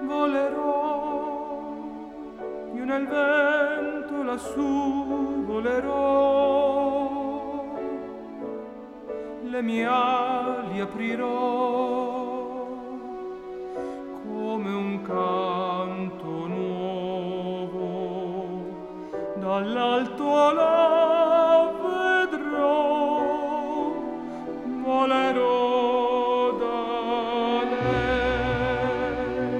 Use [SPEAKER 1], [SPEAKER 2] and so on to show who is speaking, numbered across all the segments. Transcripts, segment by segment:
[SPEAKER 1] volerò, io nel vento lassù volerò, le mie ali aprirò come un canto nuovo, dall'alto la vedrò, volerò da lei,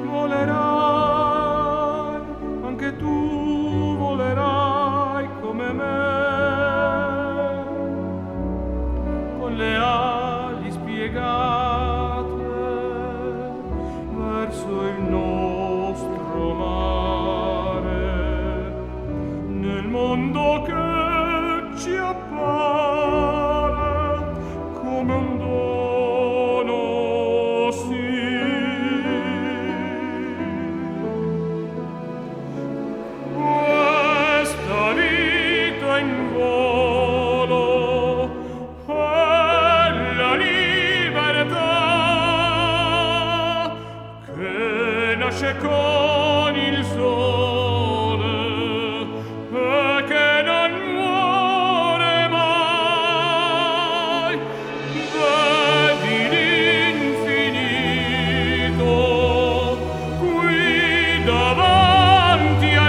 [SPEAKER 1] volerai, anche tu volerai come me, con le ali spiegate verso il nostro mare, nel mondo che ci appare come un dono, sì. Questa vita in volo è la libertà che nasce con il sole e che non muore mai. Vedi l'infinito qui davanti a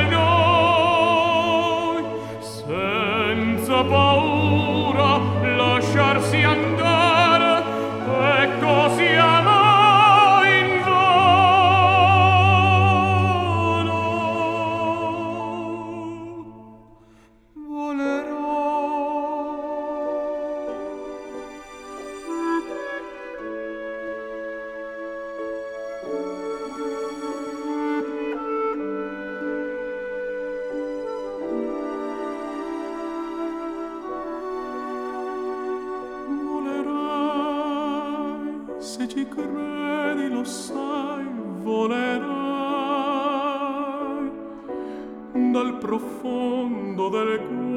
[SPEAKER 1] noi, senza paura lasciarsi andare e così amare in volo. Volerò. Volerai, se ci credi lo sai, volerai dal profondo del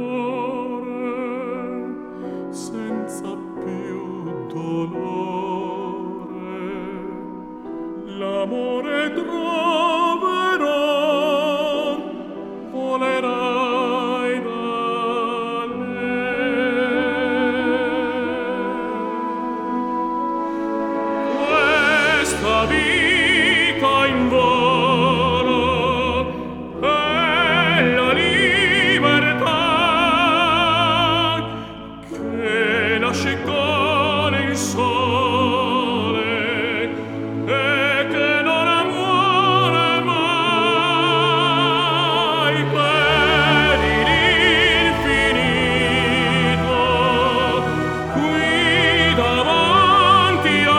[SPEAKER 1] cuore senza più dolore. L'amore troverò, volerai da lei. Questa vita in volo è la libertà che nasce con il sole e che non muore mai. Per l'infinito qui davanti a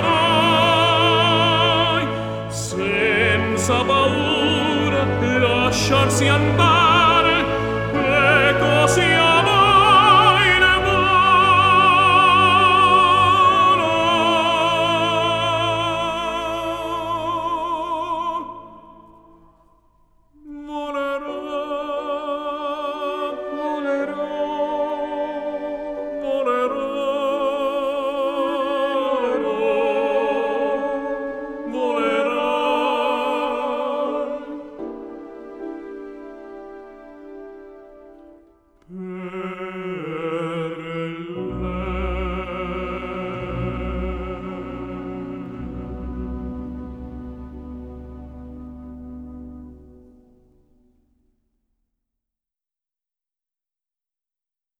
[SPEAKER 1] noi, senza paura lasciarsi andare